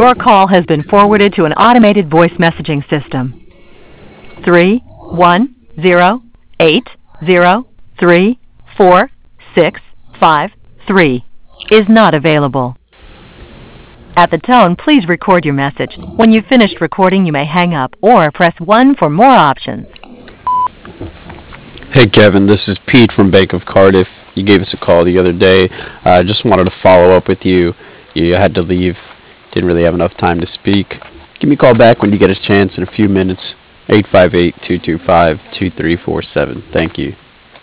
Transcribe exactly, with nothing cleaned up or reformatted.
Your call has been forwarded to an automated voice messaging system. Three one zero eight zero three four six five three is not available. At the tone, please record your message. When you've finished recording, you may hang up or press one for more options. Hey Kevin, this is Pete from Bank of Cardiff. You gave us a call the other day. I uh, just wanted to follow up with you. You had to leave. Didn't really have enough time to speak. Give me a call back when you get a chance in a few minutes. eight five eight, two two five, two three four seven. Thank you.